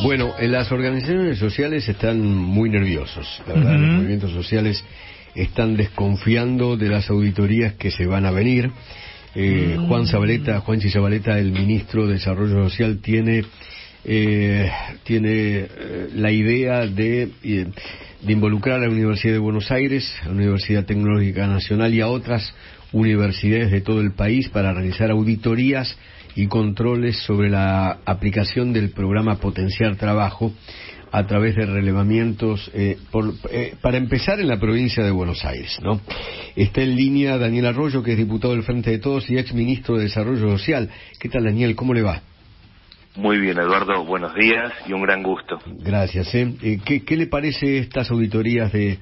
Bueno, las organizaciones sociales están muy nerviosos, la verdad. Los movimientos sociales están desconfiando de las auditorías que se van a venir. Juanchi Zabaleta, el ministro de Desarrollo Social, tiene la idea de involucrar a la Universidad de Buenos Aires, a la Universidad Tecnológica Nacional y a otras universidades de todo el país para realizar auditorías y controles sobre la aplicación del programa Potenciar Trabajo a través de relevamientos, para empezar en la provincia de Buenos Aires, ¿no? Está en línea Daniel Arroyo, que es diputado del Frente de Todos y ex ministro de Desarrollo Social. ¿Qué tal, Daniel? ¿Cómo le va? Muy bien, Eduardo. Buenos días y un gran gusto. Gracias. ¿Qué le parece estas auditorías de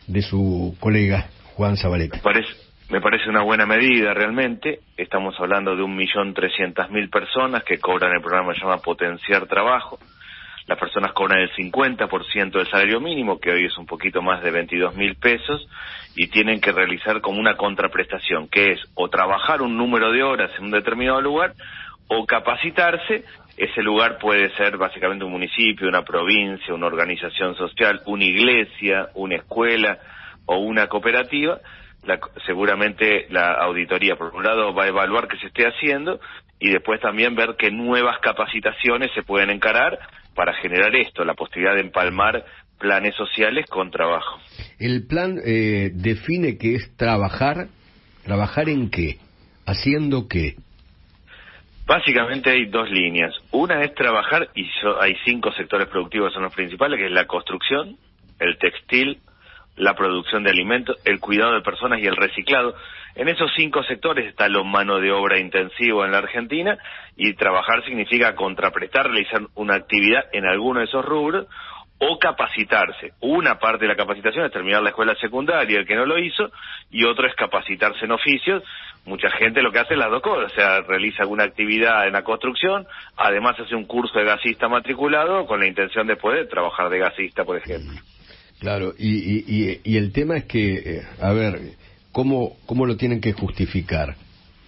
su colega Juan Zabaleta? Me parece una buena medida realmente. Estamos hablando de 1.300.000 personas que cobran el programa que se llama Potenciar Trabajo. Las personas cobran el 50% del salario mínimo, que hoy es un poquito más de 22.000 pesos, y tienen que realizar como una contraprestación, que es o trabajar un número de horas en un determinado lugar o capacitarse. Ese lugar puede ser básicamente un municipio, una provincia, una organización social, una iglesia, una escuela o una cooperativa. Seguramente la auditoría, por un lado, va a evaluar qué se esté haciendo y después también ver qué nuevas capacitaciones se pueden encarar para generar la posibilidad de empalmar planes sociales con trabajo. El plan define qué es trabajar. ¿Trabajar en qué? ¿Haciendo qué? Básicamente hay dos líneas. Una es trabajar, y hay 5 sectores productivos, son los principales, que es la construcción, el textil, la producción de alimentos, el cuidado de personas y el reciclado. En esos 5 sectores está lo mano de obra intensivo en la Argentina, y trabajar significa contraprestar, realizar una actividad en alguno de esos rubros, o capacitarse. Una parte de la capacitación es terminar la escuela secundaria, el que no lo hizo, y otro es capacitarse en oficios. Mucha gente lo que hace es las dos cosas, o sea, realiza alguna actividad en la construcción, además hace un curso de gasista matriculado con la intención de poder trabajar de gasista, por ejemplo. Claro, y el tema es que, ¿cómo lo tienen que justificar?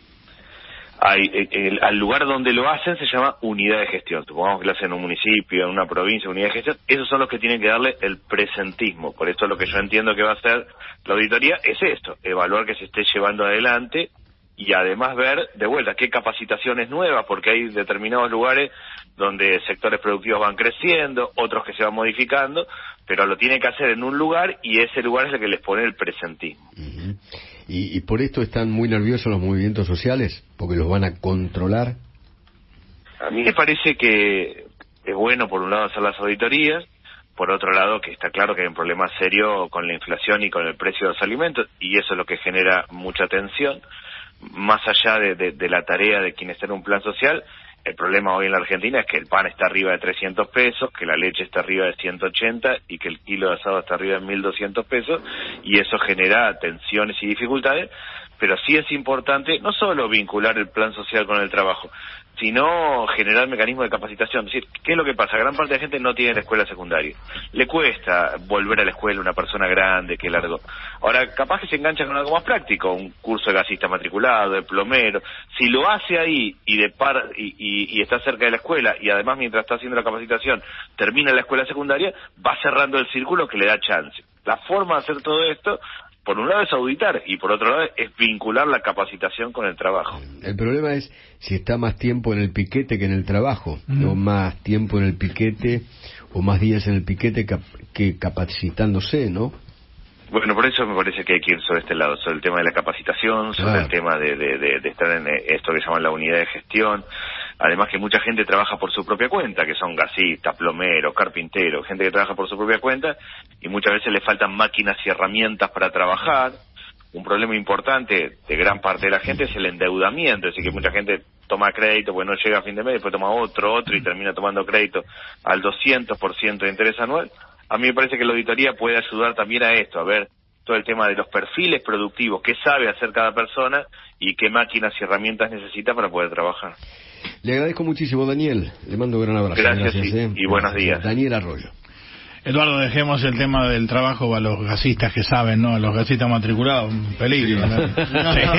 Al lugar donde lo hacen se llama unidad de gestión. Supongamos que lo hacen en un municipio, en una provincia, unidad de gestión. Esos son los que tienen que darle el presentismo. Por eso lo que yo entiendo que va a hacer la auditoría es esto: evaluar que se esté llevando adelante y además ver de vuelta qué capacitaciones nuevas, porque hay determinados lugares donde sectores productivos van creciendo, otros que se van modificando, pero lo tiene que hacer en un lugar y ese lugar es el que les pone el presentismo. ¿Y por esto están muy nerviosos los movimientos sociales? ¿Porque los van a controlar? A mí me parece que es bueno, por un lado, hacer las auditorías, por otro lado, que está claro que hay un problema serio con la inflación y con el precio de los alimentos, y eso es lo que genera mucha tensión. Más allá de la tarea de quien está en un plan social, el problema hoy en la Argentina es que el pan está arriba de 300 pesos, que la leche está arriba de 180 y que el kilo de asado está arriba de 1.200 pesos, y eso genera tensiones y dificultades. Pero sí es importante no solo vincular el plan social con el trabajo, sino generar mecanismos de capacitación. Es decir, ¿qué es lo que pasa? Gran parte de la gente no tiene la escuela secundaria. Le cuesta volver a la escuela una persona grande que largó. Ahora, capaz que se engancha con algo más práctico, un curso de gasista matriculado, de plomero. Si lo hace ahí y está cerca de la escuela, y además mientras está haciendo la capacitación termina la escuela secundaria, va cerrando el círculo que le da chance. La forma de hacer todo esto, por un lado, es auditar, y por otro lado es vincular la capacitación con el trabajo. El problema es si está más tiempo en el piquete que en el trabajo, no más tiempo en el piquete o más días en el piquete que capacitándose, ¿no? Bueno, por eso me parece que hay que ir sobre este lado, sobre el tema de la capacitación, sobre el tema de estar en esto que llaman la unidad de gestión. Además que mucha gente trabaja por su propia cuenta, que son gasistas, plomeros, carpinteros, gente que trabaja por su propia cuenta, y muchas veces le faltan máquinas y herramientas para trabajar. Un problema importante de gran parte de la gente es el endeudamiento, es decir, que mucha gente toma crédito porque no llega a fin de mes, después toma otro y termina tomando crédito al 200% de interés anual. A mí me parece que la auditoría puede ayudar también a esto, a ver todo el tema de los perfiles productivos, qué sabe hacer cada persona y qué máquinas y herramientas necesita para poder trabajar. Le agradezco muchísimo, Daniel. Le mando un gran abrazo. Gracias y buenos días. Daniel Arroyo. Eduardo, dejemos el tema del trabajo a los gasistas que saben, ¿no? A los gasistas matriculados, un peligro, ¿no? Sí.